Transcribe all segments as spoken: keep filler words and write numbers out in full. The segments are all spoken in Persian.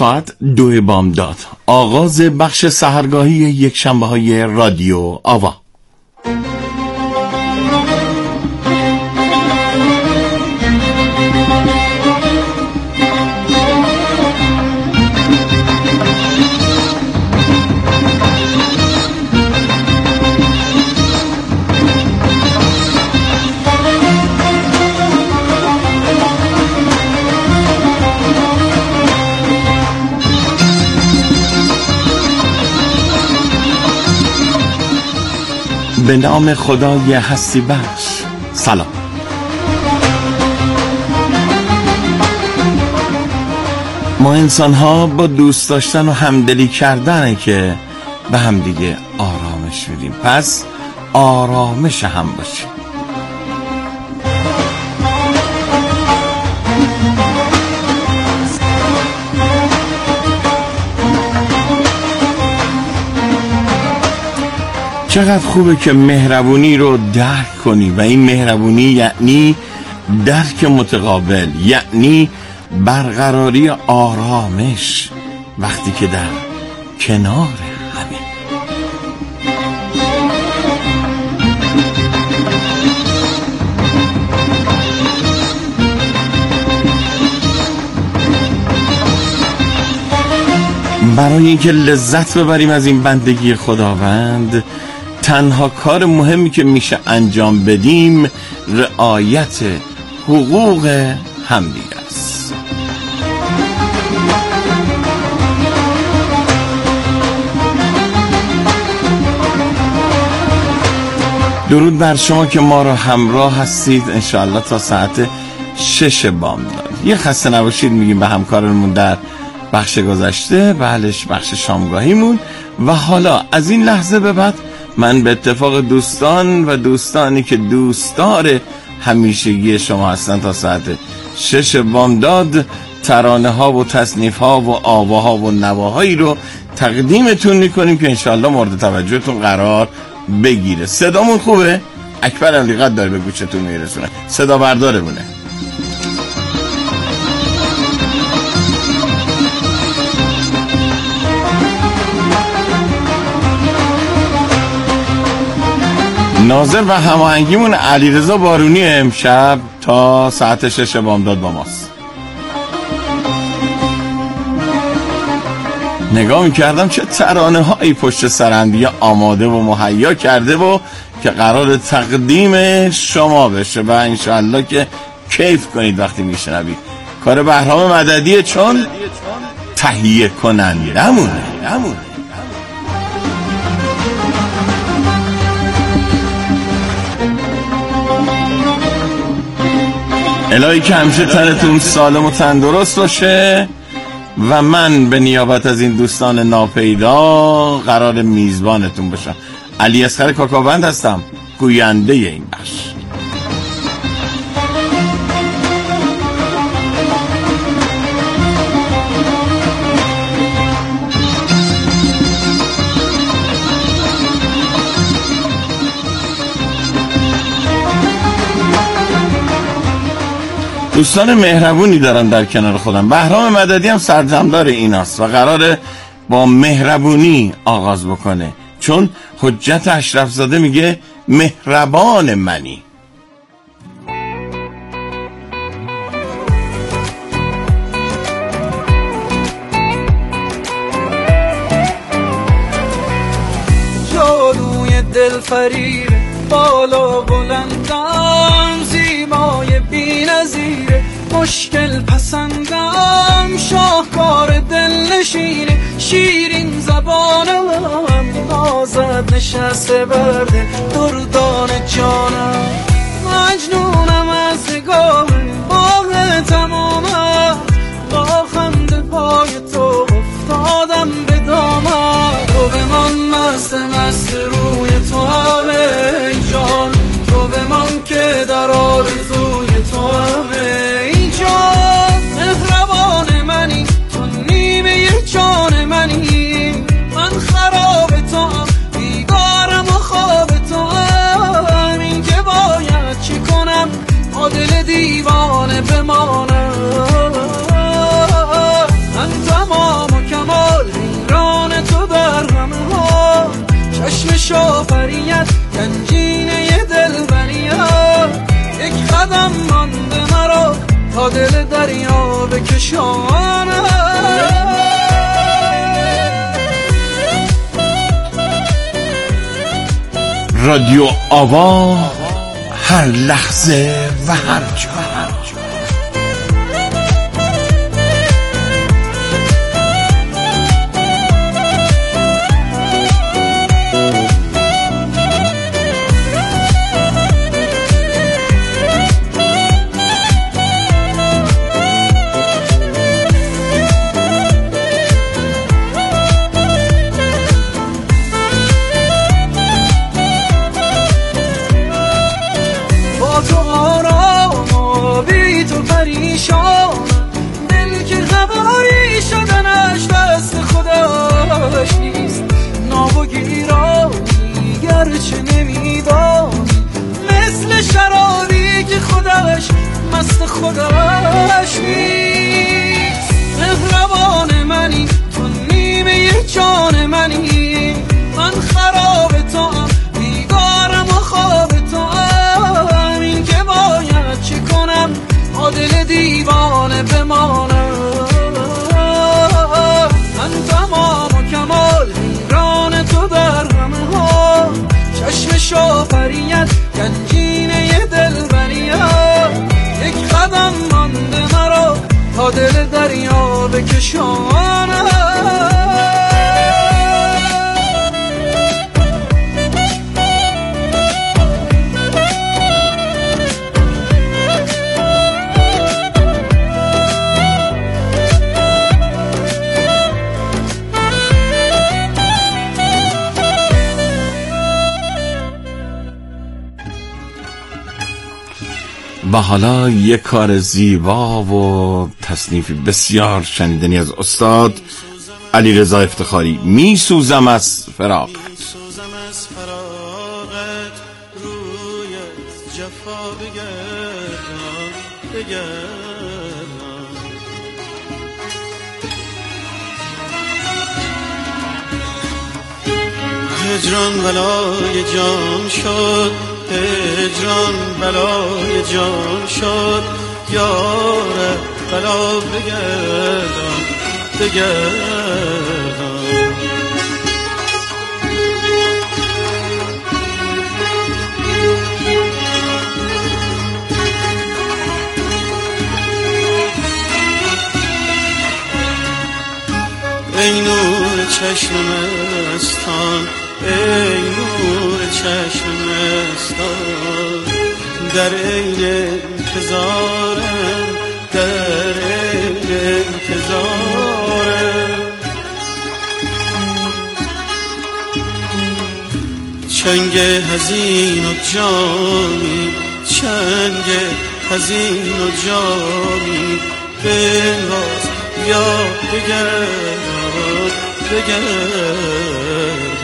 ساعت دو بامداد، آغاز بخش سحرگاهی یک شنبه های رادیو آوا. به نام خدای هستی بخش. سلام. ما انسان ها با دوست داشتن و همدلی کردنه که به همدیگه آرامش میدیم، پس آرامش هم باشیم. چقدر خوبه که مهربونی رو درک کنی و این مهربونی یعنی درک متقابل، یعنی برقراری آرامش وقتی که در کنار همه. برای اینکه لذت ببریم از این بندگی خداوند، تنها کار مهمی که میشه انجام بدیم رعایت حقوق همدیگه است. درود بر شما که ما رو همراه هستید انشاءالله تا ساعت شش بامداد. یه خسته نباشید میگیم به همکارمون در بخش گذشته، بلش بخش شامگاهیمون. و حالا از این لحظه به بعد من به اتفاق دوستان و دوستانی که دوستدار همیشگی شما هستن تا ساعت شش بامداد ترانه ها و تصنیف ها و آواها و نواهایی رو تقدیمتون میکنیم که انشاءالله مورد توجهتون قرار بگیره. صدامون خوبه؟ اکبر علی قد داره به گوشتون میرسونه، صدا بردارمونه. ناظر و هماهنگیمون علیرضا بارونی امشب تا ساعت شش بامداد با ماست. نگاه میکردم چه ترانه هایی پشت سرندیه آماده و مهیا کرده و که قرار تقدیم شما بشه و انشاءالله که کیف کنید وقتی میشنوید. کار بهرام مددیه چون تهیه کننده همونه همونه الهی که همیشه تنتون سالم و تندرست باشه. و من به نیابت از این دوستان ناپیدا قرار میزبانتون باشم. علی اصغر کاکاوند هستم، گوینده این بخش. دوستان مهربونی دارم در کنار خودم. بهرام مددی هم سرجمدار ایناست و قراره با مهربونی آغاز بکنه، چون حجت اشرف زاده میگه مهربان منی. جادوی دلفریب بالا بلندم، زیبای بی‌نظیره، مشکل پسندم، شاهکار دلنشینه، شیرین زبانم، نازت نشسته برده دردان جانم، مجنونم از نگاه باغ تمامم، با خنده پای تو افتادم به دامم، تو بمان مست مست روی تو همه ای جان، تو بمان که در آرزوی تو همه ای جان، مهربان منی تو نیمه جان منی، من خراب تو هم بیدارم و خواب تو هم، این که با شافریت گنجینه دلبریت یک قدم مانده مرا تا دل دریا بکشانم رادیو آوا هر لحظه و هر جا. تو آرام و بی تو پریشان دل که هوایی شدنش دست خودش نیست ناب و گیرانی گرچه نمیدانی مثل شرابی که خودش مست خودش نیست مهربان منی تو نیمه جان منی من خراب تو هم بیگارم و خواب تو دل دیوانه بمانم من تمام و کمال حیران تو در همه ها چشم شافریت گنجینه دلبریت یک قدم مانده مرا تا دل دریا بکشانم و حالا یک کار زیبا و تصنیفی بسیار شنیدنی از استاد علیرضا افتخاری، می سوزم از فراقت. روی جفا بگردم بگردم هجران بلای جان شد هجران بلای جان شد یاره بلا بگردم بگردم ای نور چشم مستان ای نور چشم مستان در این انتظارم در این انتظارم چنگ حزین و جامی چنگ حزین و جامی بنواز یا بگرد بگرد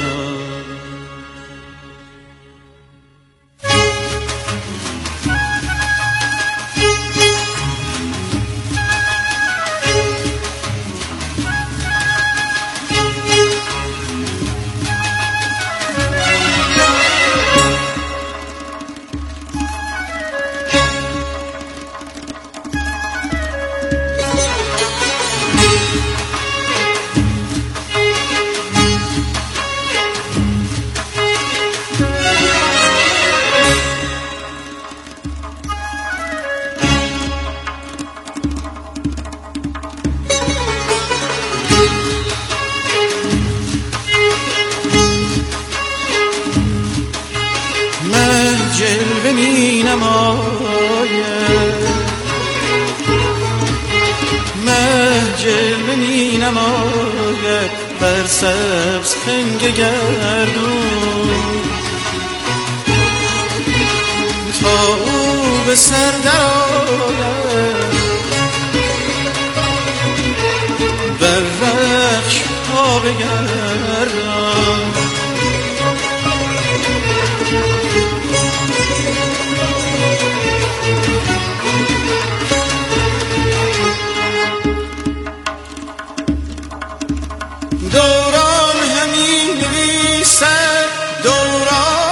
جلوه می نماید مه جلوه می نماید بر سبز خنگ گردون تا او به سر درآید بر رخش پا بگردم دوران همین نویسد دوران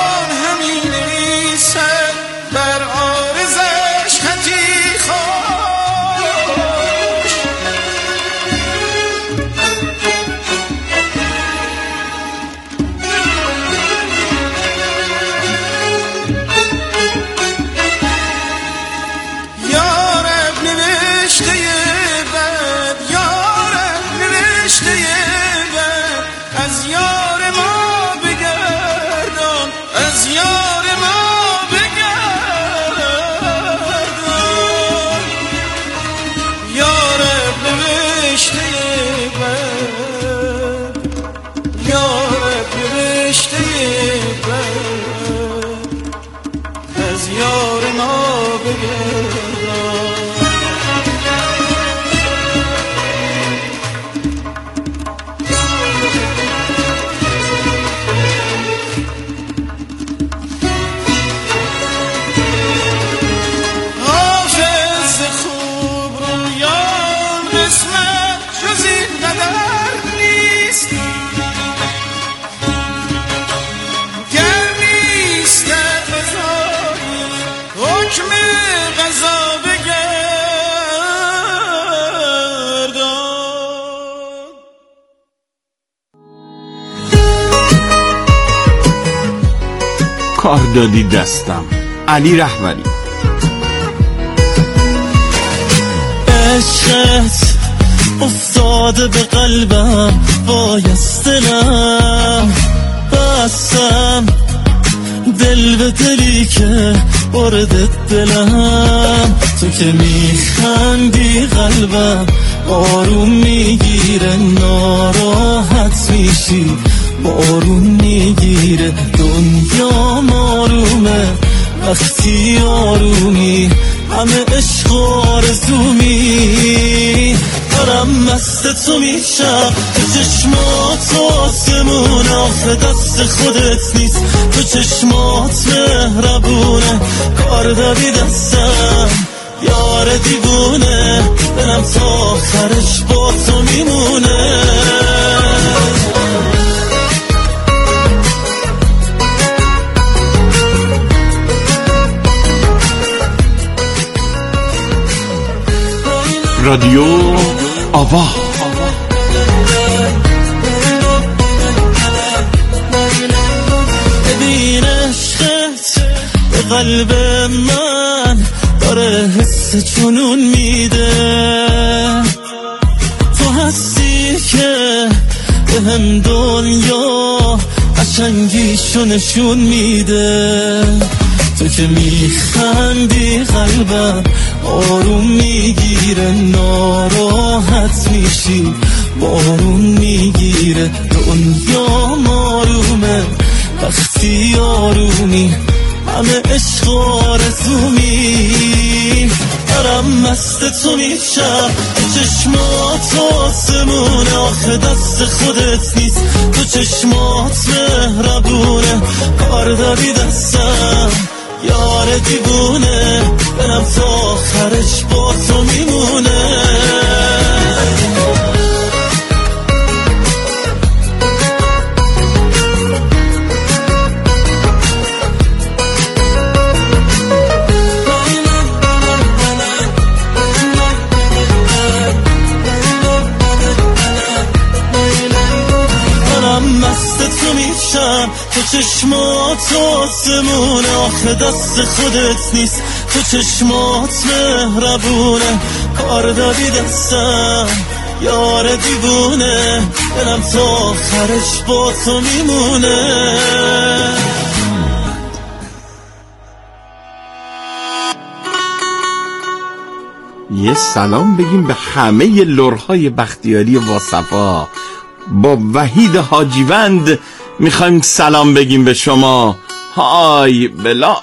کار دادی دستم. علی رهبری. عشقت افتاده به قلبم، بایستنم بستم دل به دلی که بردت دلم. تو که میخندی قلبم آروم میگیره، ناراحت میشی بارون میگیره. دنیا آرومه وقتی آرومی، همه عشق آرزومی. دارم مست تو میشم، تو چشمات آسمون، آخه دست خودت نیست، تو چشمات مهربونه. کار دادی دستم یار دیوونه، دلم تا آخرش با تو میمونه. رادیو آوا. ببین عشقت به قلب من داره حس جنون میده. تو هستی که به هم دنیا قشنگیشو نشون میده. تو که میخندی قلبم آروم میگیره، ناراحت میشی بارون میگیره. دنیا آرومه وقتی آرومی، همه عشق آرزومی. دارم مست تو میشم، تو چشمات آسمونه، آخه دست خودت نیست، تو چشمات مهربونه. کار دادی دستم یار دیوونه، دلم تا آخرش با تو میمونه. تو چشمات آسمونه، آخه دست خودت نیست، تو چشمات مهربونه. کار دادی دستم یار دیوونه، دلم تا آخرش با تو میمونه. یه سلام بگیم به همه لرهای بختیاری واصفا. با وحید حاجیوند میخوایم سلام بگیم به شما. های بلال.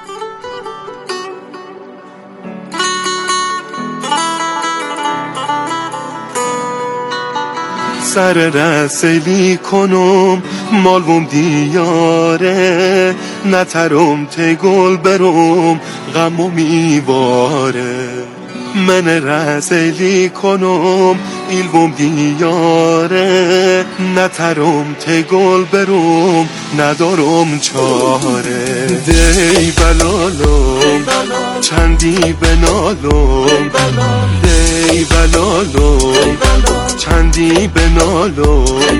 سر رسلی کنم مالوم دیاره، نترم تگل برم غمو میواره. من رسلی کنم ایلوم دیاره، نترم تگل برم ندارم چاره. دی بلالم چندی بنالم، دی بلالم چندی بنالم.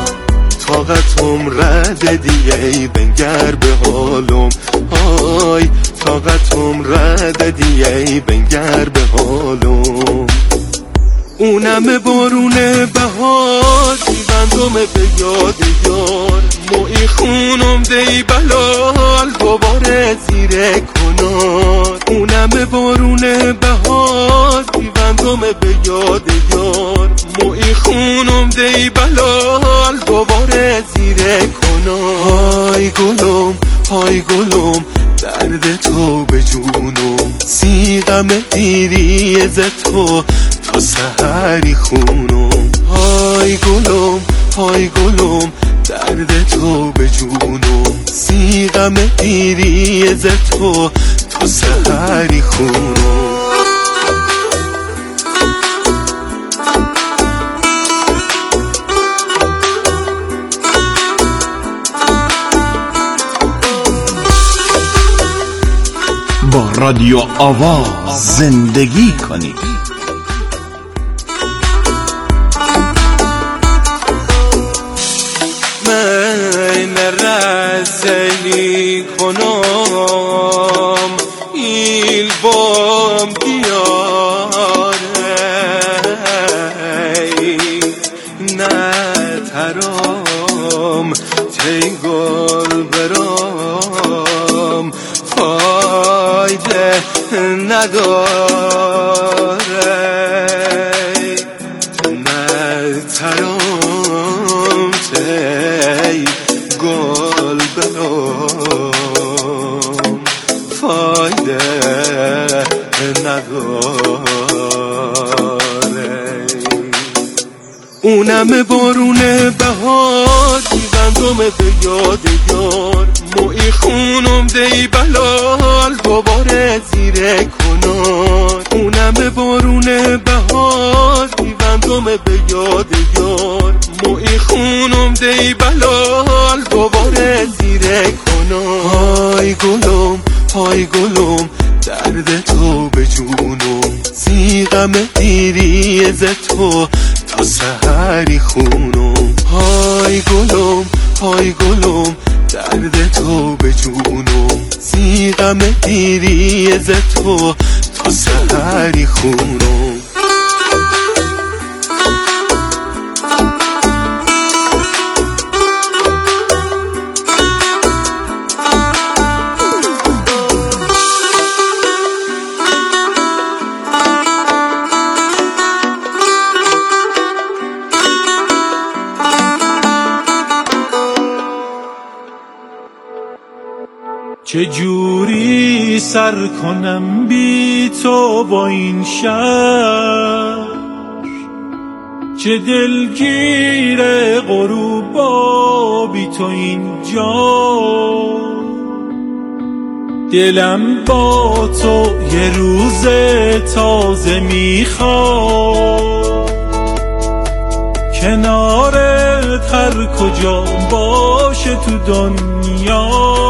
طاقتم رد دیگه بنگر به حالم، آی طاقتم رد دیگه بنگر به حالم. اونم بارونه بهار دیوندم به یاد یار، موی خونم دی بلال دوباره زیر کنار. اونم بارونه بهار دیوندم به یاد یار، موی خونم دی بلال دوباره زیر کنار. های گلم های گلم درد تو به جونم، سیغم دیری از تو تا سحری خونم. های گلم های گلم درد تو به جونم، سیغم دیری از تو تا سحری خونم. با رادیو آواز زندگی کنید. من رز سیلی کنم ایل بام دیاره نه ترام تی گل برام فایده نداره نه ترام تی گل برام فایده نداره اونم بارونه بهار دیوندم به یاد یار موی خونم دی بلال دوباره زیره کنار اونم بارونه بهار دیوندم به یاد یار موی خونم دی بلال دوباره زیره کنار های گلم های گلم درد تو به جونم سیغم دیری از تو تا سحری خونم های گلم های گلم درد تو به جونم سیغم دیری از تو تا سحری خونم چه جوری سر کنم بی تو با این شهر چه دلگیر غروبا بی تو اینجا دلم با تو یه روز تازه میخواد کنارت هر کجا باشه تو دنیا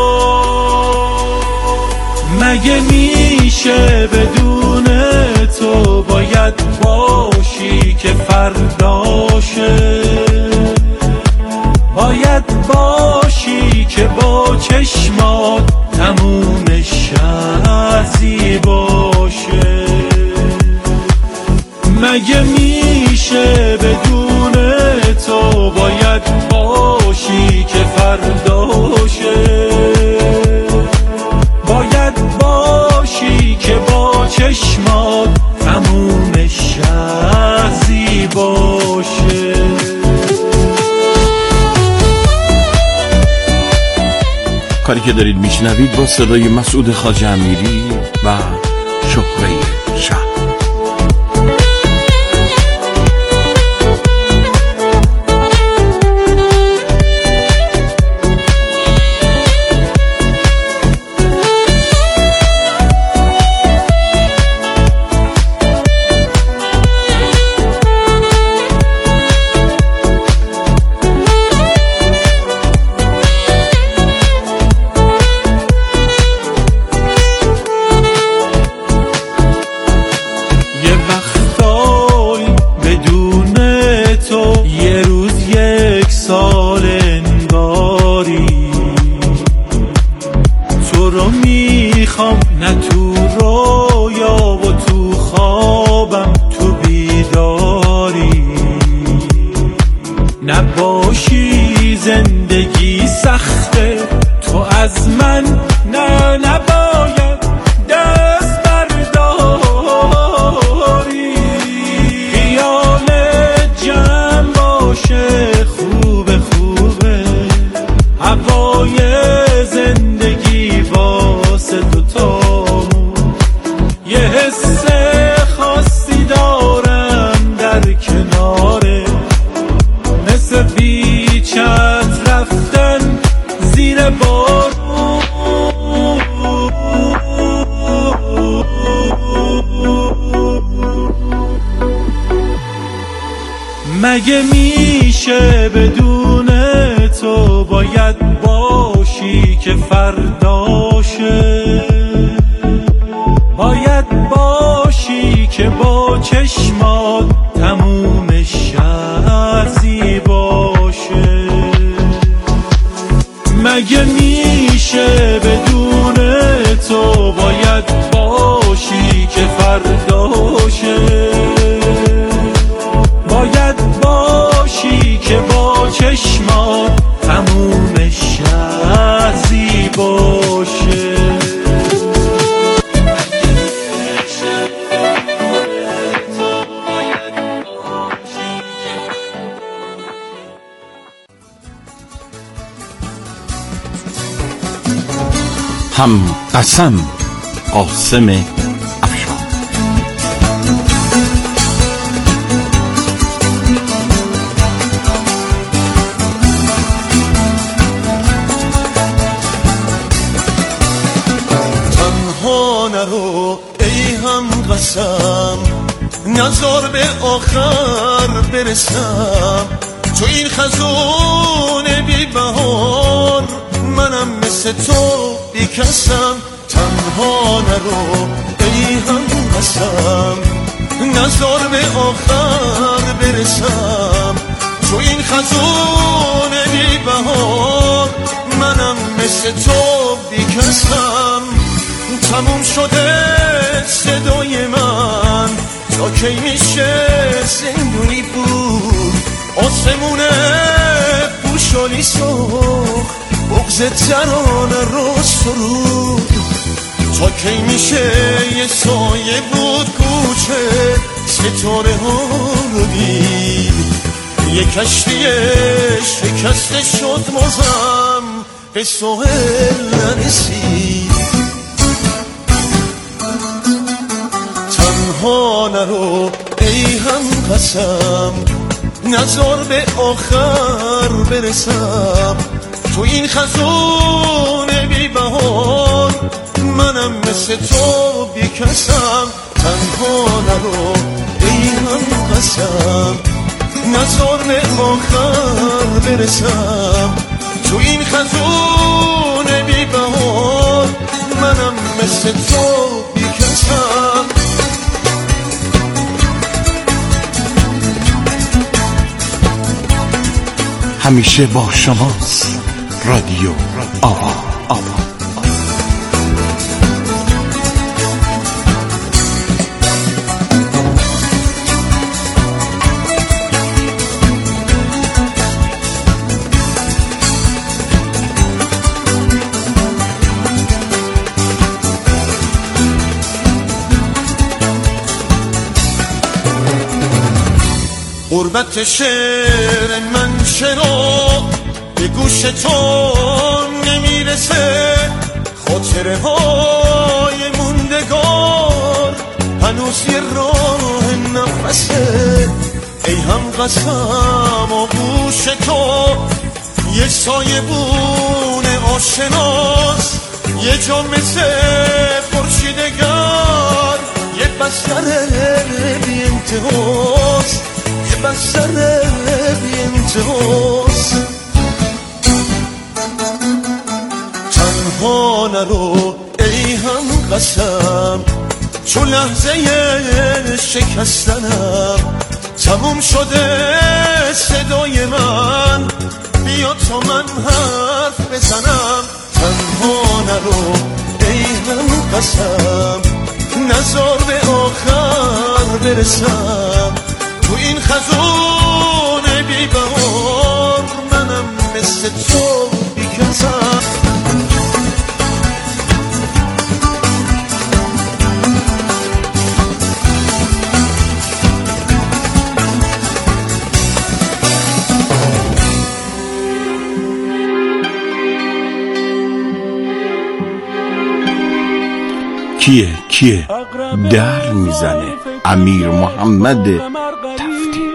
مگه میشه بدون تو باید باشی که فرداشه باید باشی که با چشمات تمومش ازی باشه مگه میشه بدون تو باید باشی که فرداشه باید باشی که با چشمات تمومش ازی باشه کاری که دارید میشنوید با صدای مسعود خواجه امیری و شهره شهر نه تو رویا و تو خوابم تو بیداری نباشی زندگی سخته تو از من نه نباید دست برداری خیال جمع باشه خوبه خوبه هوای زندگی واسه دوتامون یه حس خاصی دارم در کناره مثل بیچت رفتن زیر بارون مگه میشه بدون تو باید باشی که فرداشه باید باشی که با چشمات تمومش ازی باشه مگه مگه میشه بدون تو باید باشی که فرداشه، باید باشی که با چشمات تموم شهر زیباشه. هم قسم قاسم افشار. تنها نرو ای هم قسم، نزار به آخر برسم. تو این خزون بی بهار، منم مثل تو بیکسم. تنها نرو ای هم قسم، نزار به آخر برسم. تو این خزون بی بهار، منم مثل تو بیکسم. تموم شده صدای من، تا کی میشه زندونی بود؟ آسمونه پوشالی سرخ، بغض ترانه رو سرود. تا کی میشه یه سایه بود کوچه، ستاره ها رو دید. یه کشتی شکسته شد بازم به ساحل نرسید. تنها نرو ای هم قسم، نزار به آخر برسم. تو این خزون بی بهار، منم مثل تو بیکسم. تنها نرو ای هم قسم، نزار به آخر برسم. تو این خزون بی بهار، منم مثل تو بیکسم. همیشه با شماست رادیو آوا. غربت شعر من چرا به گوش تو نمیرسه؟ خاطره های موندگار هنوز یه راه نفسه. ای هم قسم آغوش تو یه سایه بونه آشناس، یه جا مثل خورشیدگر، یه بستر بی انتهاست، یه بستر بی انتهاست. تنها نرو ای هم قسم، چو لحظه شکستنم تموم شده صدای من. بیا تا من حرف بزنم. تنها نرو ای هم قسم، نزار به آخر برسم. تو این خزون بی بهار، منم مثل تو بیکسم. کیه کیه در میزنه؟ امیر محمد تفتی.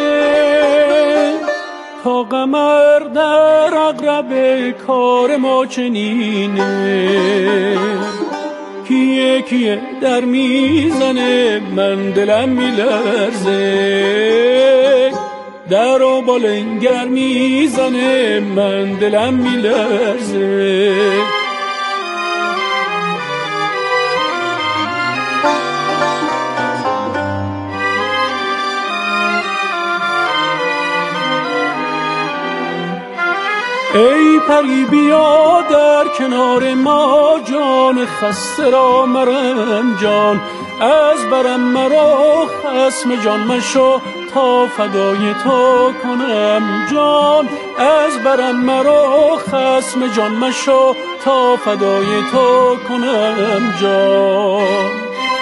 تا قمر در عقرب کار ما چنینه. کیه کیه در میزنه؟ من دلم میلرزه. در و بالنگر میزنه، من دلم میلرزه. ای پری بیا در کنار ما، جان خسته را مرنجان. از برم مرا خصم جان مشو، تا فدای تو کنم جان. از برم مرا خصم جان مشو، تا فدای تو کنم جان.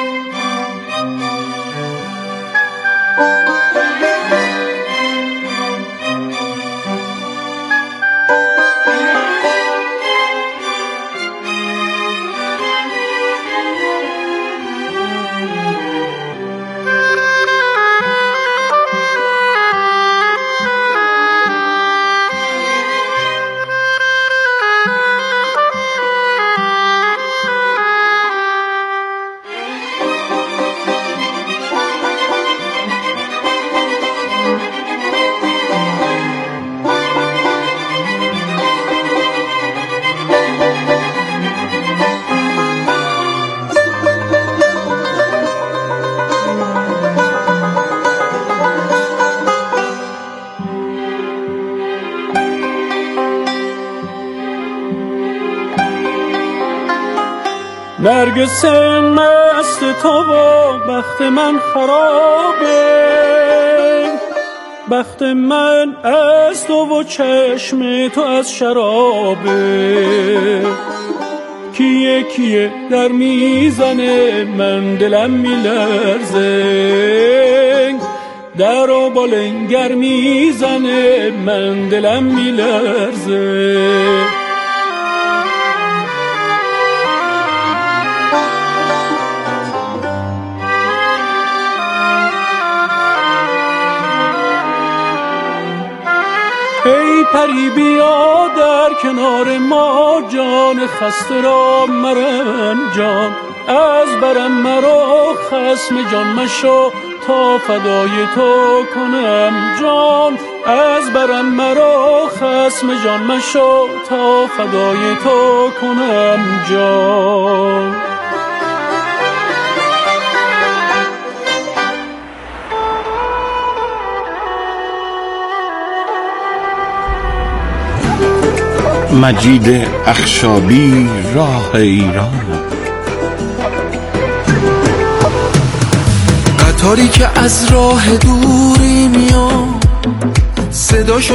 نرگس مست تو و بخت من خرابه، بخت من از تو و چشم تو از شرابه. کیه کیه در میزنه من دلم میلرزه، در و بالنگر میزنه من دلم میلرزه. ای پری بیا در کنار ما، جان خسته را مرنجان. از برم مرا خصم جان مشو، تا فدای تو کنم جان. از برم مرا خصم جان مشو، تا فدای تو کنم جان. مجید اخشابی، راه ایران. قطاری که از راه دوری میاد، صداشو